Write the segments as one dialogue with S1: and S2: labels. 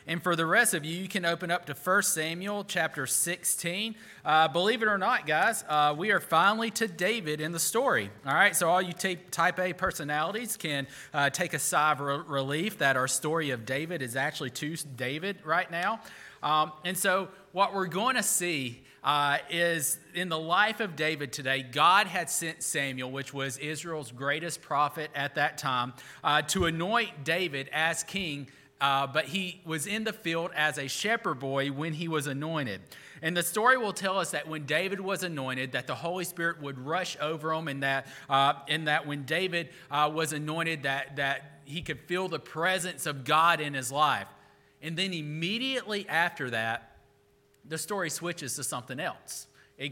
S1: And for the rest of you, you can open up to 1 Samuel chapter 16. Believe it or not, guys, we are finally to David in the story. All right, so all you type A personalities can take a sigh of relief that our story of David is actually to David right now. And so what we're going to see is in the life of David today, God had sent Samuel, which was Israel's greatest prophet at that time, to anoint David as king. But he was in the field as a shepherd boy when he was anointed. And the story will tell us that when David was anointed, that the Holy Spirit would rush over him, and that when David was anointed, that he could feel the presence of God in his life. And then immediately after that, the story switches to something else.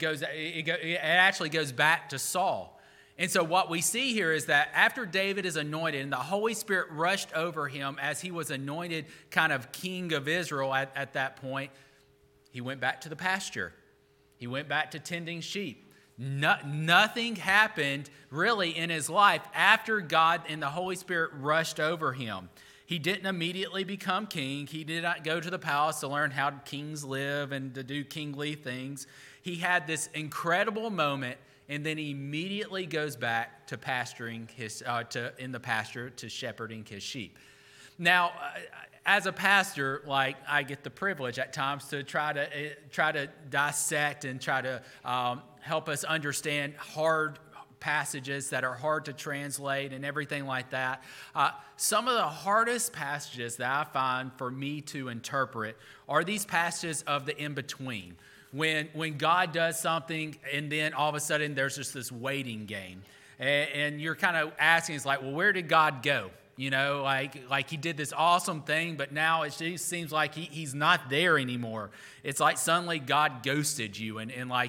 S1: It actually goes back to Saul. And so what we see here is that after David is anointed and the Holy Spirit rushed over him as he was anointed kind of king of Israel at that point, he went back to the pasture. He went back to tending sheep. Nothing happened really in his life after God and the Holy Spirit rushed over him. He didn't immediately become king. He did not go to the palace to learn how kings live and to do kingly things. He had this incredible moment, and then he immediately goes back to pasturing in the pasture to shepherding his sheep. Now, as a pastor, like I get the privilege at times to try to dissect and try to help us understand hard passages that are hard to translate and everything like that. Some of the hardest passages that I find for me to interpret are these passages of the in-between. When God does something and then all of a sudden there's just this waiting game. And you're kind of asking, it's like, well, where did God go? You know, like he did this awesome thing, but now it just seems like he's not there anymore. It's like suddenly God ghosted you and like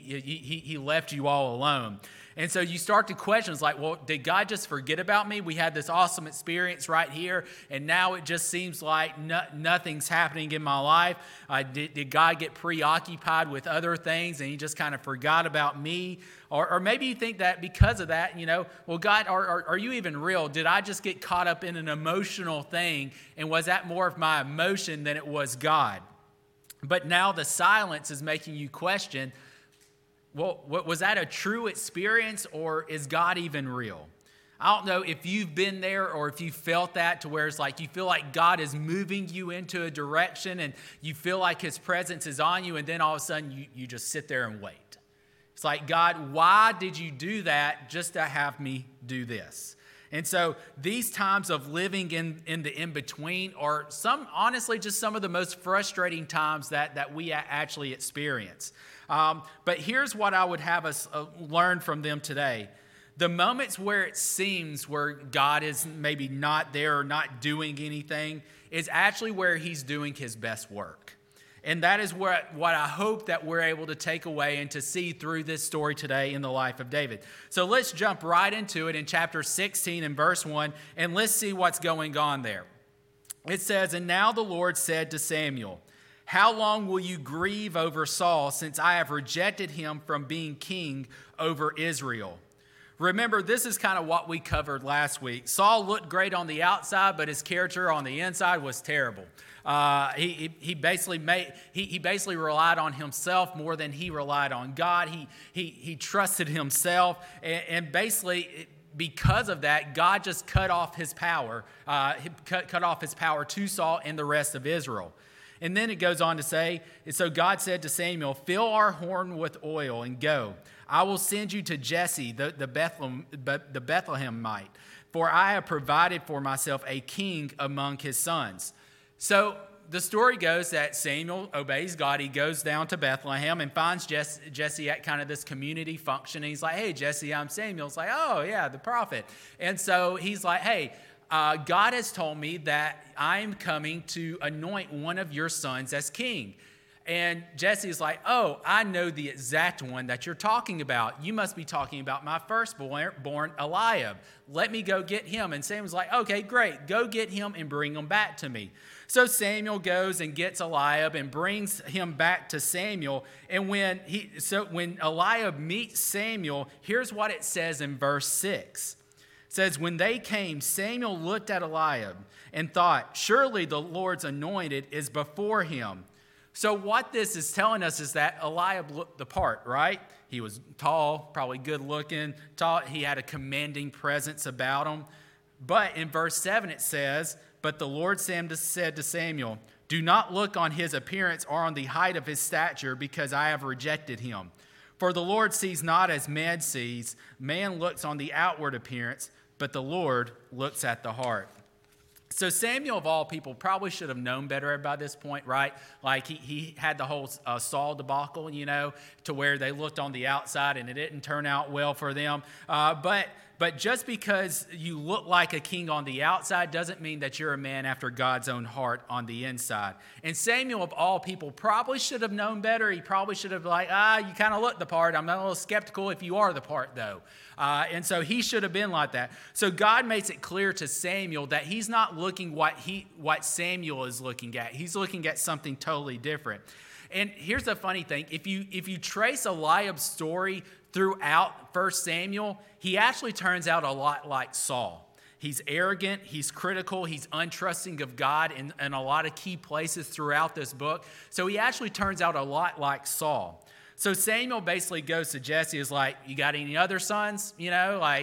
S1: he left you all alone. And so you start to question, it's like, well, did God just forget about me? We had this awesome experience right here, and now it just seems like nothing's happening in my life. Did God get preoccupied with other things, and he just kind of forgot about me? Or maybe you think that because of that, you know, well, God, are you even real? Did I just get caught up in an emotional thing, and was that more of my emotion than it was God? But now the silence is making you question, well, was that a true experience, or is God even real? I don't know if you've been there or if you felt that to where it's like you feel like God is moving you into a direction and you feel like his presence is on you, and then all of a sudden you just sit there and wait. It's like, God, why did you do that just to have me do this? And so these times of living in the in-between are honestly just some of the most frustrating times that we actually experience. But here's what I would have us learn from them today. The moments where it seems where God is maybe not there or not doing anything is actually where he's doing his best work. And that is what I hope that we're able to take away and to see through this story today in the life of David. So let's jump right into it in chapter 16 and verse 1, and let's see what's going on there. It says, "And now the Lord said to Samuel, 'How long will you grieve over Saul, since I have rejected him from being king over Israel?'" Remember, this is kind of what we covered last week. Saul looked great on the outside, but his character on the inside was terrible. He basically relied on himself more than he relied on God. He trusted himself, and basically because of that, God just cut off his power. Cut off his power to Saul and the rest of Israel. And then it goes on to say, so God said to Samuel, "Fill our horn with oil and go. I will send you to Jesse, the Bethlehemite, for I have provided for myself a king among his sons." So the story goes that Samuel obeys God. He goes down to Bethlehem and finds Jesse at kind of this community function. And he's like, "Hey, Jesse, I'm Samuel." It's like, "Oh, yeah, the prophet." And so he's like, "Hey, God has told me that I'm coming to anoint one of your sons as king." And Jesse is like, "Oh, I know the exact one that you're talking about. You must be talking about my firstborn, Eliab. Let me go get him." And Samuel's like, "Okay, great. Go get him and bring him back to me." So Samuel goes and gets Eliab and brings him back to Samuel. And when Eliab meets Samuel, here's what it says in verse 6. It says, when they came, Samuel looked at Eliab and thought, surely the Lord's anointed is before him. So what this is telling us is that Eliab looked the part, right? He was tall, probably good looking, tall. He had a commanding presence about him. But in verse 7 it says, but the Lord said to Samuel, do not look on his appearance or on the height of his stature, because I have rejected him. For the Lord sees not as man sees. Man looks on the outward appearance, but the Lord looks at the heart. So Samuel, of all people, probably should have known better by this point, right? Like he had the whole Saul debacle, to where they looked on the outside and it didn't turn out well for them. But just because you look like a king on the outside doesn't mean that you're a man after God's own heart on the inside. And Samuel, of all people, probably should have known better. He probably should have you kind of look the part. I'm a little skeptical if you are the part, though. And so he should have been like that. So God makes it clear to Samuel that he's not looking what Samuel is looking at. He's looking at something totally different. And here's the funny thing. If you trace Eliab's story throughout 1 Samuel, he actually turns out a lot like Saul. He's arrogant, he's critical, he's untrusting of God in a lot of key places throughout this book. So he actually turns out a lot like Saul. So Samuel basically goes to Jesse, is like, you got any other sons? Who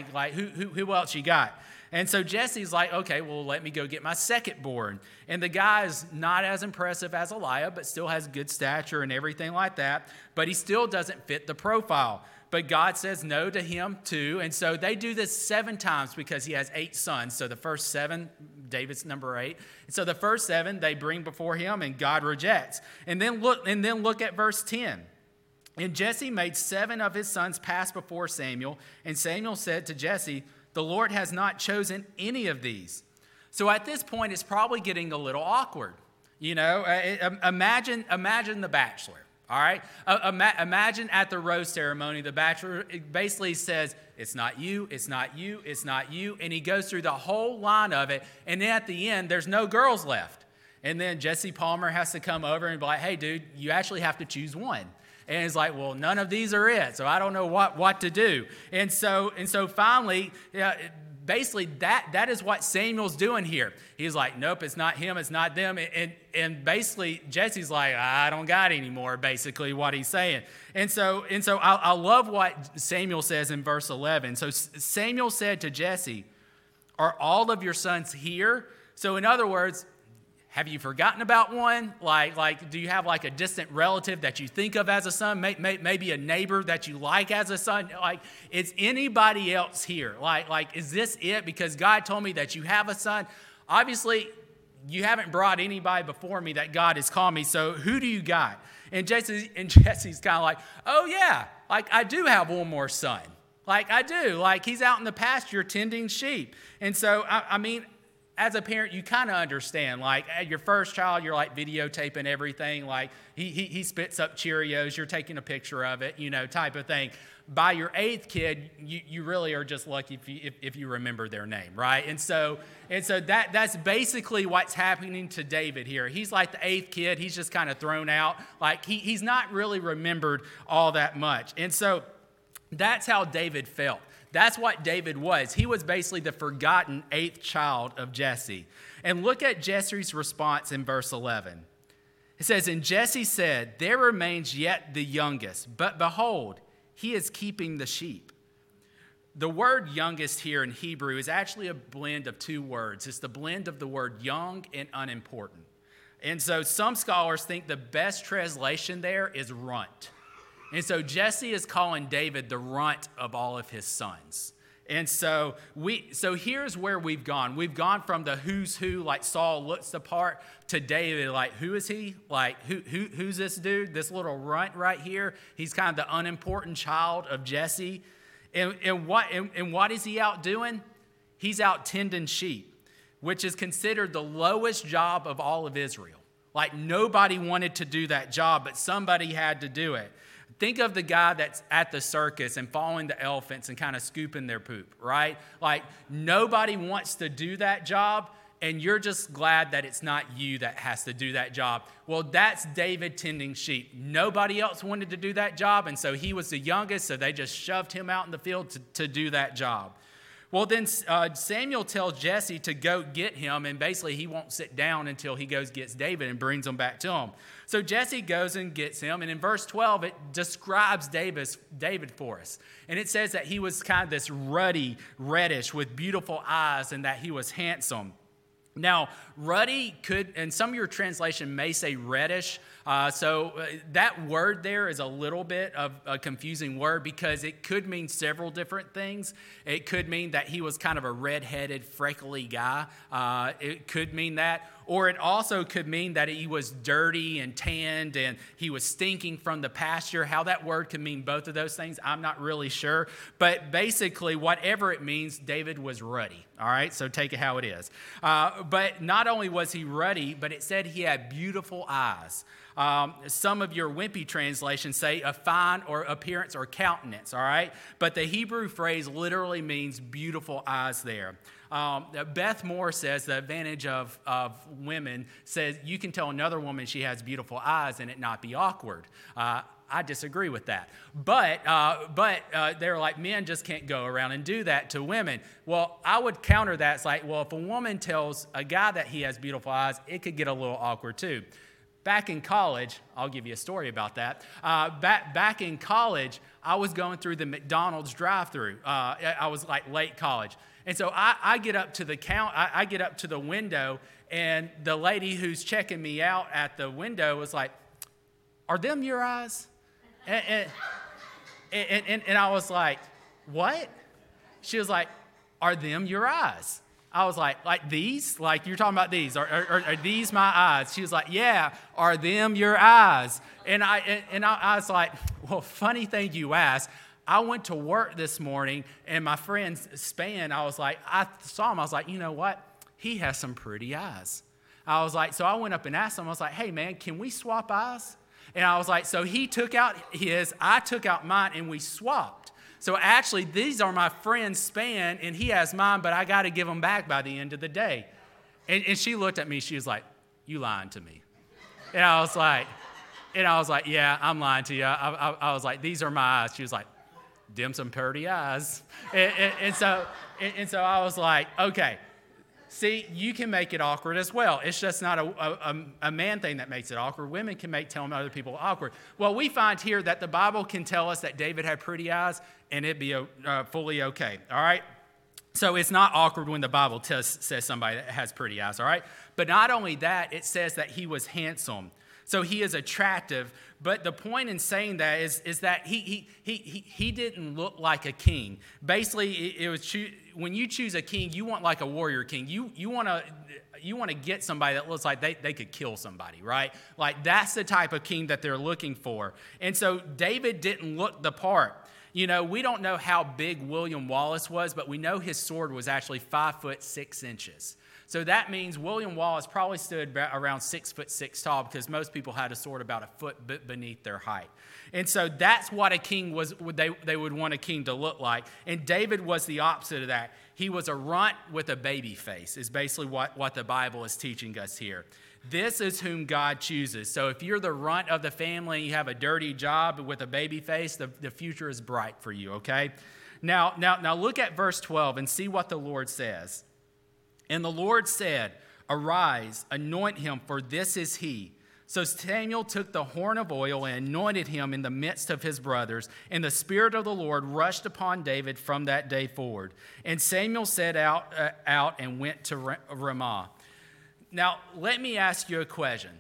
S1: else you got? And so Jesse's like, okay, well, let me go get my second born. And the guy is not as impressive as Eliab, but still has good stature and everything like that. But he still doesn't fit the profile. But God says no to him too. And so they do this 7 times because he has 8 sons. So the first 7, David's number 8. And so the first 7 they bring before him and God rejects. And then look at verse 10. And Jesse made 7 of his sons pass before Samuel. And Samuel said to Jesse, the Lord has not chosen any of these. So at this point, it's probably getting a little awkward. Imagine The Bachelor. All right? Imagine at the rose ceremony, the bachelor basically says, it's not you, it's not you, it's not you. And he goes through the whole line of it. And then at the end, there's no girls left. And then Jesse Palmer has to come over and be like, hey, dude, you actually have to choose one. And it's like, well, none of these are it, so I don't know what to do. And so finally, basically that is what Samuel's doing here. He's like, nope, it's not him, it's not them. And basically, Jesse's like, I don't got any more, basically what he's saying. And so I love what Samuel says in verse 11. So Samuel said to Jesse, are all of your sons here? So in other words, have you forgotten about one? Like, do you have like a distant relative that you think of as a son? Maybe a neighbor that you like as a son? Like, is anybody else here? Like, is this it? Because God told me that you have a son. Obviously, you haven't brought anybody before me that God has called me. So who do you got? And Jesse's kind of like, oh yeah, like I do have one more son. Like I do. Like he's out in the pasture tending sheep. And so, I mean, as a parent, you kind of understand, like at your first child, you're like videotaping everything. Like he spits up Cheerios, you're taking a picture of it, type of thing. By your 8th kid, you really are just lucky if you remember their name, right? And so that's basically what's happening to David here. He's like the 8th kid. He's just kind of thrown out. Like he's not really remembered all that much. And so that's how David felt. That's what David was. He was basically the forgotten 8th child of Jesse. And look at Jesse's response in verse 11. It says, and Jesse said, there remains yet the youngest, but behold, he is keeping the sheep. The word youngest here in Hebrew is actually a blend of 2 words. It's the blend of the word young and unimportant. And so some scholars think the best translation there is runt. And so Jesse is calling David the runt of all of his sons. And so here's where we've gone. We've gone from the who's who, like Saul looks the part, to David, like who is he? Like who's this dude? This little runt right here. He's kind of the unimportant child of Jesse. And what is he out doing? He's out tending sheep, which is considered the lowest job of all of Israel. Like nobody wanted to do that job, but somebody had to do it. Think of the guy that's at the circus and following the elephants and kind of scooping their poop, right? Like nobody wants to do that job, and you're just glad that it's not you that has to do that job. Well, that's David tending sheep. Nobody else wanted to do that job, and so he was the youngest, so they just shoved him out in the field to do that job. Well, then Samuel tells Jesse to go get him, and basically he won't sit down until he goes gets David and brings him back to him. So Jesse goes and gets him, and in verse 12, it describes David for us. And it says that he was kind of this ruddy, reddish, with beautiful eyes, and that he was handsome. Now, ruddy could, and some of your translation may say reddish. So that word there is a little bit of a confusing word because it could mean several different things. It could mean that he was kind of a red-headed, freckly guy. It could mean that. Or it also could mean that he was dirty and tanned and he was stinking from the pasture. How that word could mean both of those things, I'm not really sure. But basically, whatever it means, David was ruddy. All right, so take it how it is. But not only was he ruddy, but it said he had beautiful eyes. Some of your wimpy translations say a fine or appearance or countenance, all right? But the Hebrew phrase literally means beautiful eyes there. Beth Moore says the advantage of women says you can tell another woman she has beautiful eyes and it not be awkward. I disagree with that. But they're like, men just can't go around and do that to women. Well, I would counter that. It's like, well, if a woman tells a guy that he has beautiful eyes, it could get a little awkward too. Back in college, I'll give you a story about that. Back in college, I was going through the McDonald's drive-thru. I was like late college. And so I get up to I get up to the window, and the lady who's checking me out at the window was like, "Are them your eyes?" And I was like, "What?" She was like, "Are them your eyes?" I was like these? Like you're talking about these? Are these my eyes? She was like, "Yeah, are them your eyes?" And I was like, "Well, funny thing you asked. I went to work this morning, and my friend Span, I saw him. I was like, you know what? He has some pretty eyes." I was like, so I went up and asked him. I was like, "Hey, man, can we swap eyes?" And I was like, so he took out his, I took out mine, and we swapped. So actually, these are my friend's Span, and he has mine, but I got to give them back by the end of the day. And she looked at me. She was like, "You lying to me?" And I was like, "Yeah, I'm lying to you." I was like, "These are my eyes." She was like, "Dim some pretty eyes." And so I was like, okay, see, you can make it awkward as well. It's just not a man thing that makes it awkward. Women can make telling other people awkward. Well, we find here that the Bible can tell us that David had pretty eyes, and it'd be fully okay, all right? So it's not awkward when the Bible says somebody that has pretty eyes, all right? But not only that, it says that he was handsome. So he is attractive, but the point in saying that is that he didn't look like a king. Basically, it was when you choose a king, you want like a warrior king. You want to get somebody that looks like they could kill somebody, right? Like that's the type of king that they're looking for. And so David didn't look the part. You know, we don't know how big William Wallace was, but we know his sword was actually 5'6". So that means William Wallace probably stood around 6'6" tall because most people had a sword about a foot beneath their height. And so that's what a king was. They would want a king to look like. And David was the opposite of that. He was a runt with a baby face is basically what the Bible is teaching us here. This is whom God chooses. So if you're the runt of the family and you have a dirty job with a baby face, the future is bright for you, okay? Now look at verse 12 and see what the Lord says. And the Lord said, "Arise, anoint him, for this is he." So Samuel took the horn of oil and anointed him in the midst of his brothers. And the Spirit of the Lord rushed upon David from that day forward. And Samuel set out and went to Ramah. Now, let me ask you a question.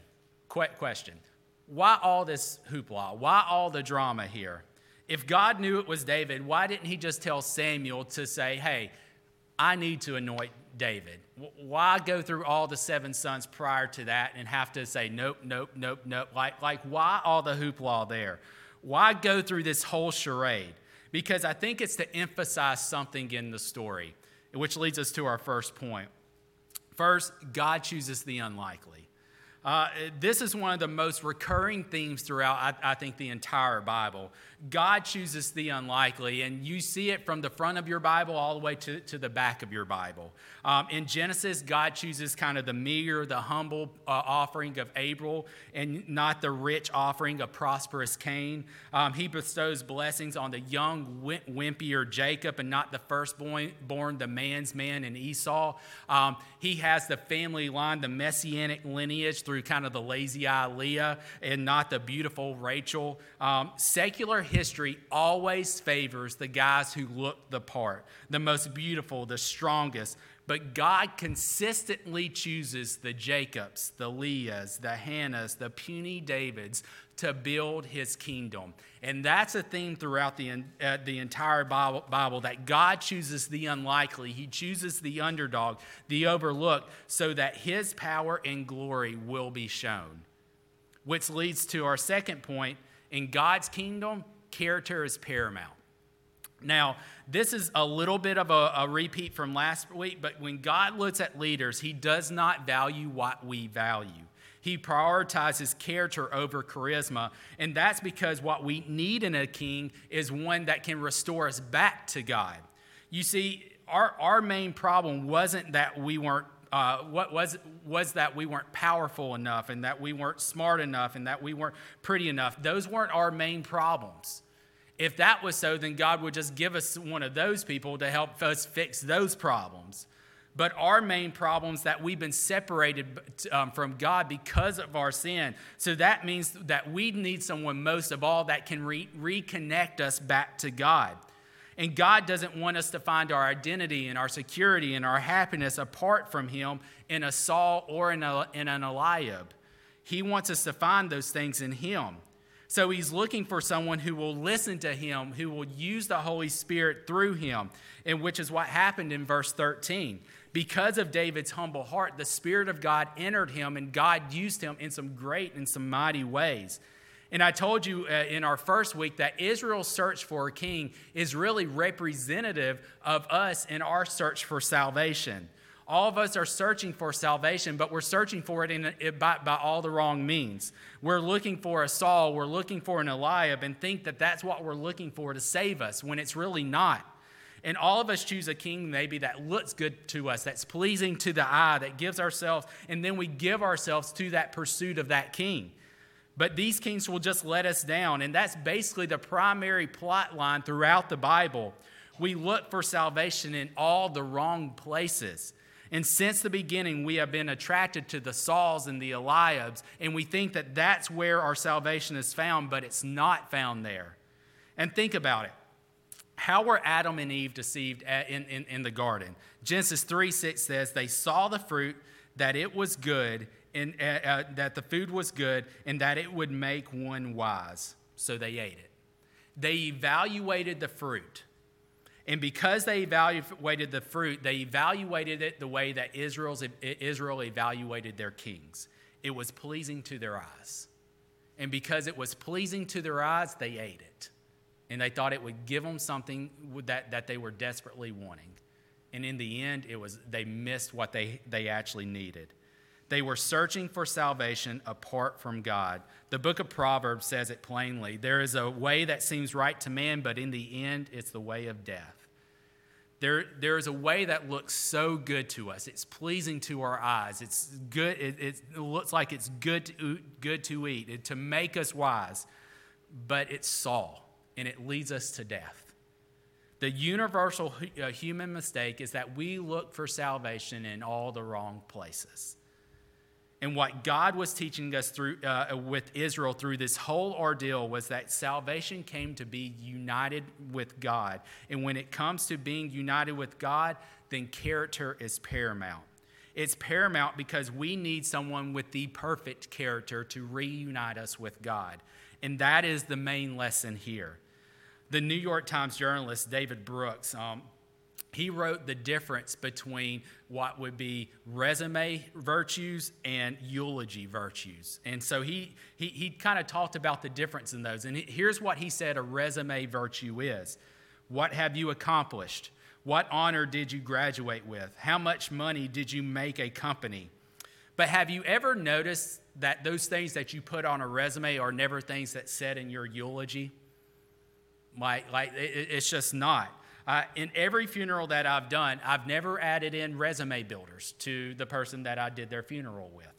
S1: Why all this hoopla? Why all the drama here? If God knew it was David, why didn't he just tell Samuel to say, "Hey, I need to anoint David"? Why go through all the 7 sons prior to that and have to say, nope? Like why all the hoopla there? Why go through this whole charade? Because I think it's to emphasize something in the story, which leads us to our first point. First, God chooses the unlikely. This is one of the most recurring themes throughout, I think, the entire Bible. God chooses the unlikely, and you see it from the front of your Bible all the way to the back of your Bible. In Genesis, God chooses kind of the meager, the humble offering of Abel, and not the rich offering of prosperous Cain. He bestows blessings on the young, wimpier Jacob, and not the firstborn, the man's man, in Esau. He has the family line, the messianic lineage, through kind of the lazy eye Leah, and not the beautiful Rachel. Secular history always favors the guys who look the part, the most beautiful, the strongest. But God consistently chooses the Jacobs, the Leahs, the Hannahs, the puny Davids to build his kingdom. And that's a theme throughout the entire Bible, that God chooses the unlikely. He chooses the underdog, the overlooked, so that his power and glory will be shown. Which leads to our second point. In God's kingdom, character is paramount. Now, this is a little bit of a repeat from last week, but when God looks at leaders, he does not value what we value. He prioritizes character over charisma, and that's because what we need in a king is one that can restore us back to God. You see, our main problem wasn't that we weren't was that we weren't powerful enough, and that we weren't smart enough, and that we weren't pretty enough. Those weren't our main problems. If that was so, then God would just give us one of those people to help us fix those problems. But our main problem is that we've been separated from God because of our sin. So that means that we need someone most of all that can reconnect us back to God. And God doesn't want us to find our identity and our security and our happiness apart from him in a Saul or in an Eliab. He wants us to find those things in him. So he's looking for someone who will listen to him, who will use the Holy Spirit through him, and which is what happened in verse 13. Because of David's humble heart, the Spirit of God entered him, and God used him in some great and some mighty ways. And I told you in our first week that Israel's search for a king is really representative of us in our search for salvation. All of us are searching for salvation, but we're searching for it by all the wrong means. We're looking for a Saul, we're looking for an Eliab, and think that that's what we're looking for to save us, when it's really not. And all of us choose a king maybe that looks good to us, that's pleasing to the eye, that gives ourselves, and then we give ourselves to that pursuit of that king. But these kings will just let us down, and that's basically the primary plot line throughout the Bible. We look for salvation in all the wrong places. And since the beginning, we have been attracted to the Sauls and the Eliabs, and we think that that's where our salvation is found, but it's not found there. And think about it. How were Adam and Eve deceived in the garden? Genesis 3:6 says, they saw the fruit, that it was good, and that the food was good, and that it would make one wise. So they ate it. They evaluated the fruit. And because they evaluated the fruit, they evaluated it the way that Israel evaluated their kings. It was pleasing to their eyes. And because it was pleasing to their eyes, they ate it. And they thought it would give them something that they were desperately wanting. And in the end, they missed what they actually needed. They were searching for salvation apart from God. The book of Proverbs says it plainly. There is a way that seems right to man, but in the end, it's the way of death. There is a way that looks so good to us. It's pleasing to our eyes. It's good. It looks like it's good to eat, to make us wise. But it's Saul, and it leads us to death. The universal human mistake is that we look for salvation in all the wrong places. And what God was teaching us with Israel through this whole ordeal was that salvation came to be united with God. And when it comes to being united with God, then character is paramount. It's paramount because we need someone with the perfect character to reunite us with God. And that is the main lesson here. The New York Times journalist David Brooks, he wrote the difference between what would be resume virtues and eulogy virtues. And so he kind of talked about the difference in those. And here's what he said a resume virtue is. What have you accomplished? What honor did you graduate with? How much money did you make a company? But have you ever noticed that those things that you put on a resume are never things that's said in your eulogy? It's just not. In every funeral that I've done, I've never added in resume builders to the person that I did their funeral with.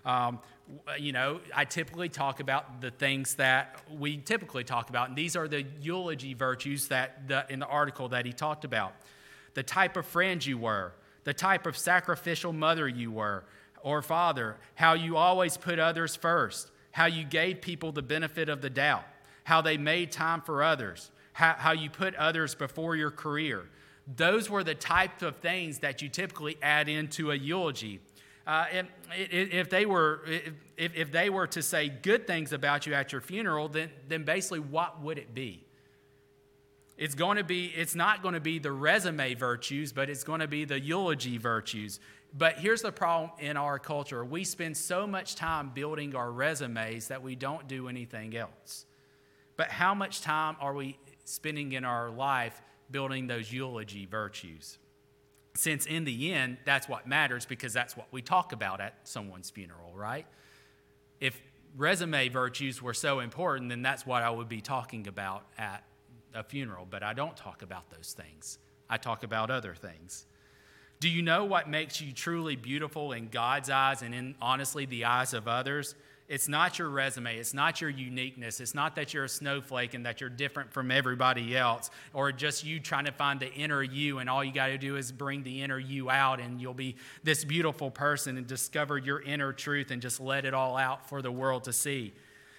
S1: I typically talk about the things that we typically talk about, and these are the eulogy virtues in the article that he talked about. The type of friend you were, the type of sacrificial mother you were or father, how you always put others first, how you gave people the benefit of the doubt, how they made time for others, how you put others before your career. Those were the type of things that you typically add into a eulogy. And if they were to say good things about you at your funeral, then basically what would it be? It's not going to be the resume virtues, but it's going to be the eulogy virtues. But here's the problem in our culture. We spend so much time building our resumes that we don't do anything else. But how much time are we spending in our life building those eulogy virtues? Since in the end, that's what matters, because that's what we talk about at someone's funeral, right? If resume virtues were so important, then that's what I would be talking about at a funeral. But I don't talk about those things. I talk about other things. Do you know what makes you truly beautiful in God's eyes and honestly the eyes of others? It's not your resume. It's not your uniqueness. It's not that you're a snowflake and that you're different from everybody else, or just you trying to find the inner you, and all you got to do is bring the inner you out and you'll be this beautiful person and discover your inner truth and just let it all out for the world to see.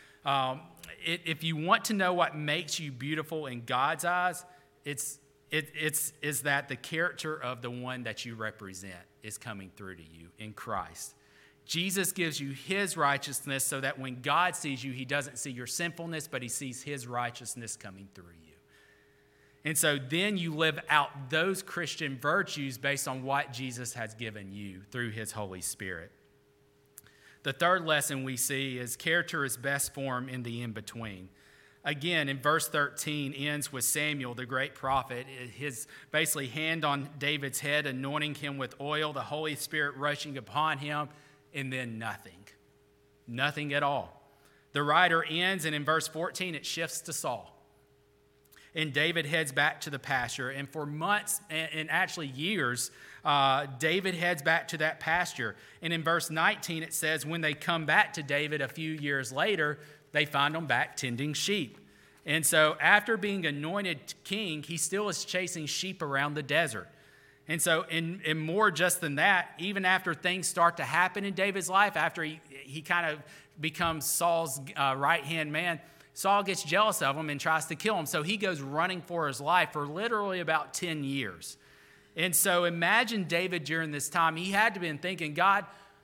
S1: If you want to know what makes you beautiful in God's eyes, it's that the character of the one that you represent is coming through to you in Christ. Jesus gives you his righteousness so that when God sees you, he doesn't see your sinfulness, but he sees his righteousness coming through you. And so then you live out those Christian virtues based on what Jesus has given you through his Holy Spirit. The third lesson we see is character is best formed in the in-between. Again, in verse 13, ends with Samuel, the great prophet, his basically hand on David's head, anointing him with oil, the Holy Spirit rushing upon him, and then nothing at all. The writer ends, and in verse 14, it shifts to Saul. And David heads back to the pasture. And for months, and actually years, David heads back to that pasture. And in verse 19, it says, when they come back to David a few years later, they find him back tending sheep. And so after being anointed king, he still is chasing sheep around the desert. And so, and more just than that, even after things start to happen in David's life, after he kind of becomes Saul's right-hand man, Saul gets jealous of him and tries to kill him. So he goes running for his life for literally about 10 years. And so imagine David during this time. He had to have been thinking, God,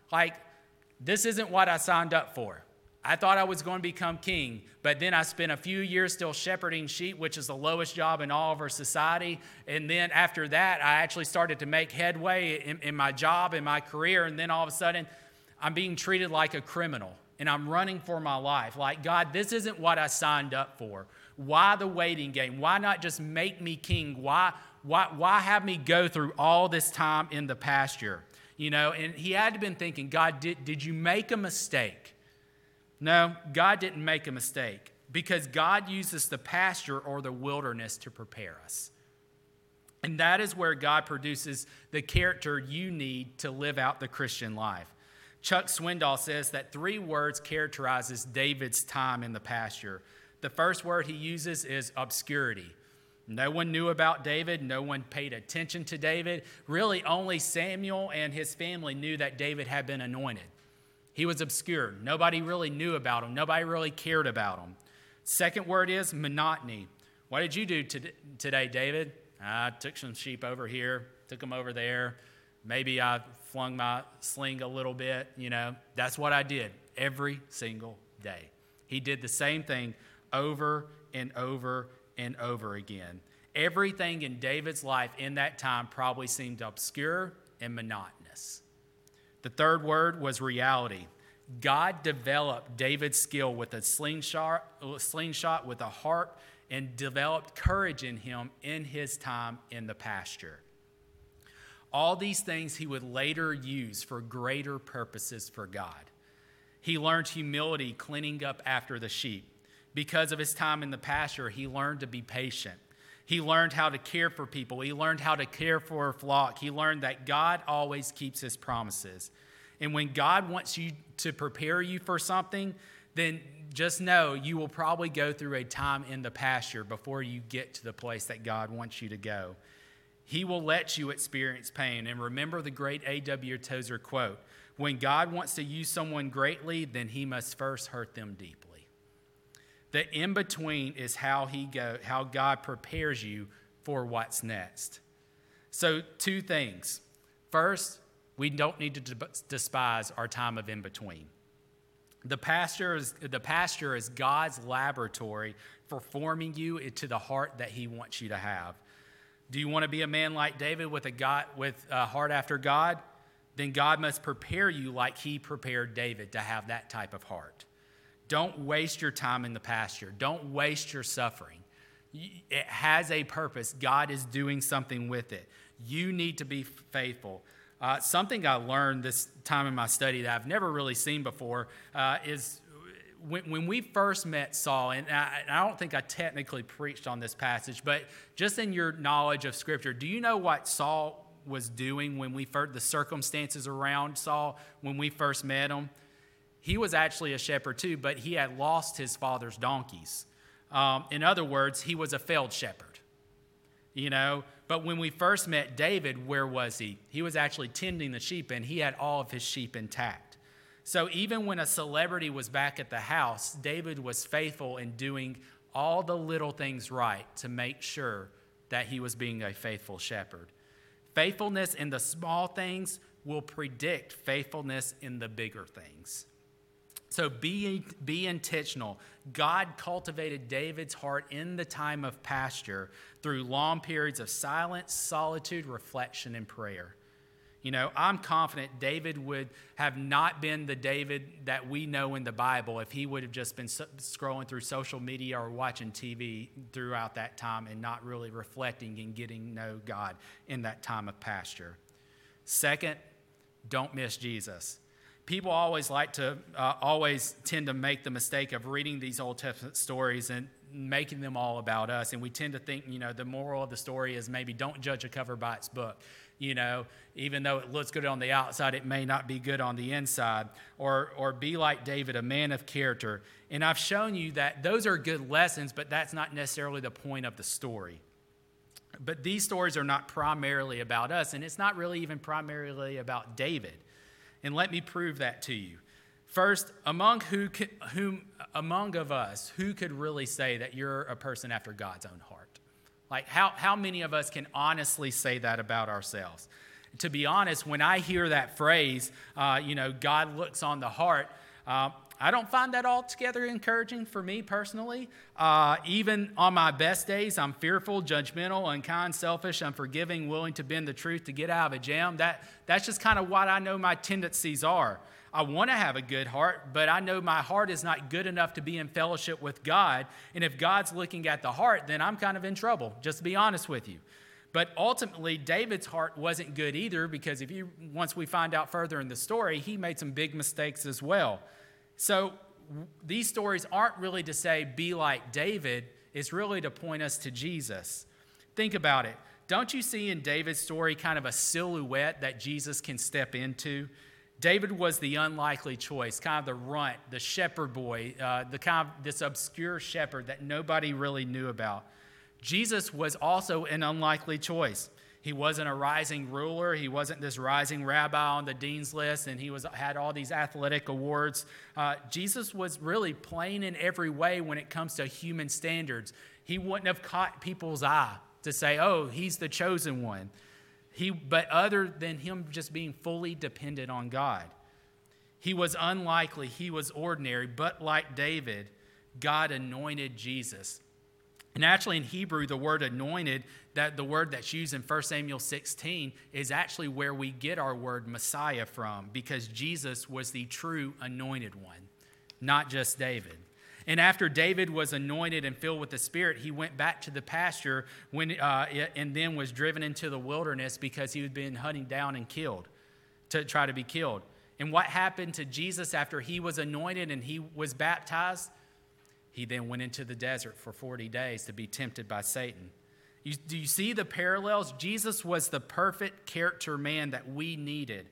S1: this isn't what I signed up for. I thought I was going to become king, but then I spent a few years still shepherding sheep, which is the lowest job in all of our society. And then after that, I actually started to make headway in my job, in my career. And then all of a sudden, I'm being treated like a criminal, and I'm running for my life. Like, God, this isn't what I signed up for. Why the waiting game? Why not just make me king? Why have me go through all this time in the pasture? And he had to have been thinking, God, did you make a mistake? No, God didn't make a mistake, because God uses the pasture or the wilderness to prepare us. And that is where God produces the character you need to live out the Christian life. Chuck Swindoll says that 3 words characterizes David's time in the pasture. The first word he uses is obscurity. No one knew about David. No one paid attention to David. Really, only Samuel and his family knew that David had been anointed. He was obscure. Nobody really knew about him. Nobody really cared about him. Second word is monotony. What did you do today, David? I took some sheep over here, took them over there. Maybe I flung my sling a little bit. That's what I did every single day. He did the same thing over and over and over again. Everything in David's life in that time probably seemed obscure and monotonous. The third word was reality. God developed David's skill with a slingshot with a heart, and developed courage in him in his time in the pasture. All these things he would later use for greater purposes for God. He learned humility cleaning up after the sheep. Because of his time in the pasture, he learned to be patient. He learned how to care for people. He learned how to care for a flock. He learned that God always keeps his promises. And when God wants you to prepare you for something, then just know you will probably go through a time in the pasture before you get to the place that God wants you to go. He will let you experience pain. And remember the great A.W. Tozer quote, when God wants to use someone greatly, then he must first hurt them deeply. The in-between is how God prepares you for what's next. So 2 things. First, we don't need to despise our time of in-between. The pasture is God's laboratory for forming you into the heart that he wants you to have. Do you want to be a man like David with a heart after God? Then God must prepare you like he prepared David to have that type of heart. Don't waste your time in the pasture. Don't waste your suffering. It has a purpose. God is doing something with it. You need to be faithful. Something I learned this time in my study that I've never really seen before is when we first met Saul, and I don't think I technically preached on this passage, but just in your knowledge of Scripture, do you know what Saul was doing when the circumstances around Saul when we first met him? He was actually a shepherd too, but he had lost his father's donkeys. In other words, he was a failed shepherd, But when we first met David, where was he? He was actually tending the sheep, and he had all of his sheep intact. So even when a celebrity was back at the house, David was faithful in doing all the little things right to make sure that he was being a faithful shepherd. Faithfulness in the small things will predict faithfulness in the bigger things. So be intentional. God cultivated David's heart in the time of pasture through long periods of silence, solitude, reflection, and prayer. I'm confident David would have not been the David that we know in the Bible if he would have just been scrolling through social media or watching TV throughout that time and not really reflecting and getting to know God in that time of pasture. Second, don't miss Jesus. People always tend to make the mistake of reading these Old Testament stories and making them all about us. And we tend to think, the moral of the story is maybe don't judge a cover by its book. Even though it looks good on the outside, it may not be good on the inside. Or be like David, a man of character. And I've shown you that those are good lessons, but that's not necessarily the point of the story. But these stories are not primarily about us, and it's not really even primarily about David. And let me prove that to you. First, among of us, who could really say that you're a person after God's own heart? Like, how many of us can honestly say that about ourselves? To be honest, when I hear that phrase, God looks on the heart, I don't find that altogether encouraging for me personally. Even on my best days, I'm fearful, judgmental, unkind, selfish, unforgiving, willing to bend the truth to get out of a jam. That's just kind of what I know my tendencies are. I want to have a good heart, but I know my heart is not good enough to be in fellowship with God. And if God's looking at the heart, then I'm kind of in trouble, just to be honest with you. But ultimately, David's heart wasn't good either, because once we find out further in the story, he made some big mistakes as well. So these stories aren't really to say, be like David. It's really to point us to Jesus. Think about it. Don't you see in David's story kind of a silhouette that Jesus can step into? David was the unlikely choice, kind of the runt, the shepherd boy, this obscure shepherd that nobody really knew about. Jesus was also an unlikely choice. He wasn't a rising ruler. He wasn't this rising rabbi on the dean's list, and he had all these athletic awards. Jesus was really plain in every way when it comes to human standards. He wouldn't have caught people's eye to say, oh, he's the chosen one. But other than him just being fully dependent on God. He was unlikely. He was ordinary. But like David, God anointed Jesus. And actually in Hebrew, the word anointed, the word that's used in 1 Samuel 16, is actually where we get our word Messiah from, because Jesus was the true anointed one, not just David. And after David was anointed and filled with the Spirit, he went back to the pasture and then was driven into the wilderness because he had been hunted down and killed, to try to be killed. And what happened to Jesus after he was anointed and he was baptized? He then went into the desert for 40 days to be tempted by Satan. Do you see the parallels? Jesus was the perfect character man that we needed.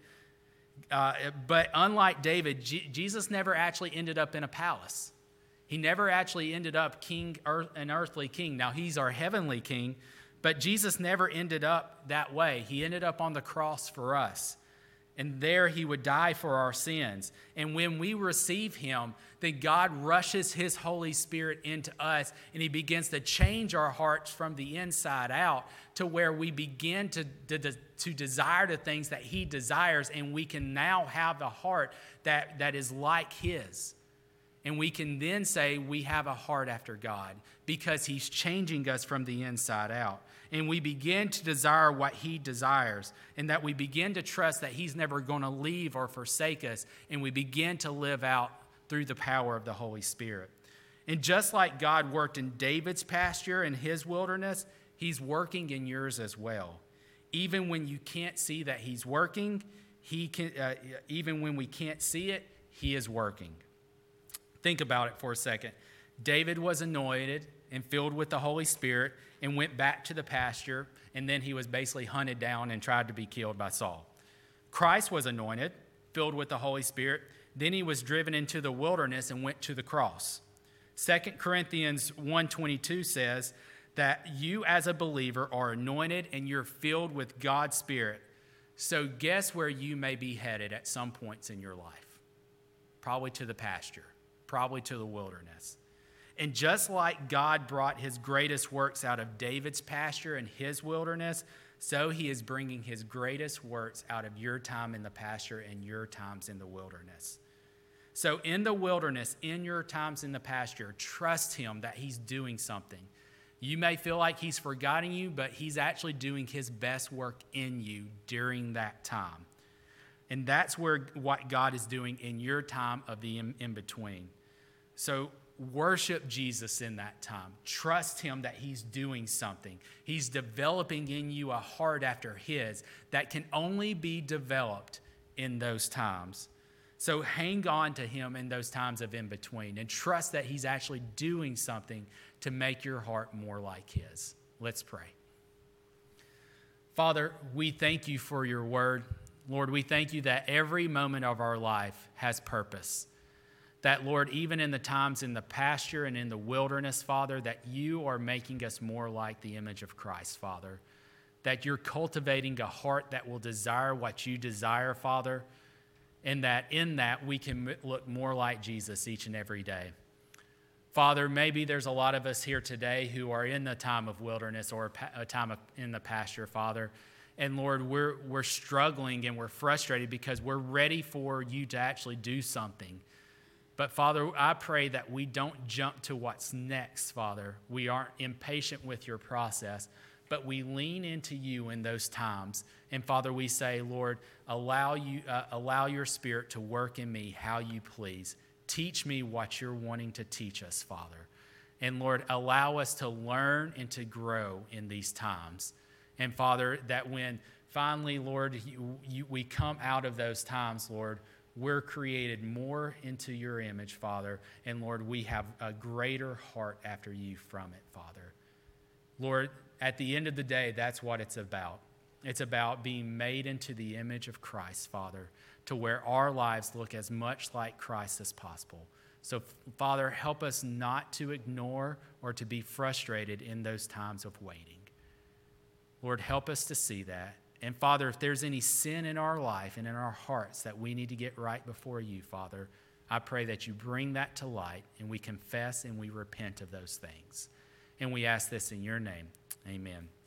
S1: But unlike David, Jesus never actually ended up in a palace. He never actually ended up an earthly king. Now, he's our heavenly king, but Jesus never ended up that way. He ended up on the cross for us. And there he would die for our sins. And when we receive him, then God rushes his Holy Spirit into us, and he begins to change our hearts from the inside out to where we begin to desire the things that he desires, and we can now have a heart that is like his. And we can then say we have a heart after God because he's changing us from the inside out. And we begin to desire what he desires, and that we begin to trust that he's never going to leave or forsake us, and we begin to live out through the power of the Holy Spirit. And just like God worked in David's pasture and his wilderness, he's working in yours as well. Even when you can't see that he's working, even when we can't see it, he is working. Think about it for a second. David was anointed and filled with the Holy Spirit and went back to the pasture, and then he was basically hunted down and tried to be killed by Saul. Christ was anointed, filled with the Holy Spirit. Then he was driven into the wilderness and went to the cross. 2 Corinthians 1:22 says that you as a believer are anointed and you're filled with God's Spirit. So guess where you may be headed at some points in your life? Probably to the pasture, probably to the wilderness. And just like God brought his greatest works out of David's pasture and his wilderness, so he is bringing his greatest works out of your time in the pasture and your times in the wilderness. So in the wilderness, in your times in the pasture, trust him that he's doing something. You may feel like he's forgotten you, but he's actually doing his best work in you during that time. And that's what God is doing in your time of the in-between. So worship Jesus in that time. Trust him that he's doing something. He's developing in you a heart after his that can only be developed in those times. So hang on to him in those times of in-between and trust that he's actually doing something to make your heart more like his. Let's pray. Father, we thank you for your word. Lord, we thank you that every moment of our life has purpose. That, Lord, even in the times in the pasture and in the wilderness, Father, that you are making us more like the image of Christ, Father. That you're cultivating a heart that will desire what you desire, Father, and that in that we can look more like Jesus each and every day. Father, maybe there's a lot of us here today who are in the time of wilderness or a time in the pasture, Father. And Lord, we're struggling and we're frustrated because we're ready for you to actually do something. But Father, I pray that we don't jump to what's next, Father. We aren't impatient with your process, but we lean into you in those times. And Father, we say, Lord, allow your Spirit to work in me how you please. Teach me what you're wanting to teach us, Father. And Lord, allow us to learn and to grow in these times. And Father, that when finally, Lord, we come out of those times, Lord, we're created more into your image, Father. And Lord, we have a greater heart after you from it, Father. Lord, at the end of the day, that's what it's about. It's about being made into the image of Christ, Father, to where our lives look as much like Christ as possible. So, Father, help us not to ignore or to be frustrated in those times of waiting. Lord, help us to see that. And Father, if there's any sin in our life and in our hearts that we need to get right before you, Father, I pray that you bring that to light and we confess and we repent of those things. And we ask this in your name. Amen.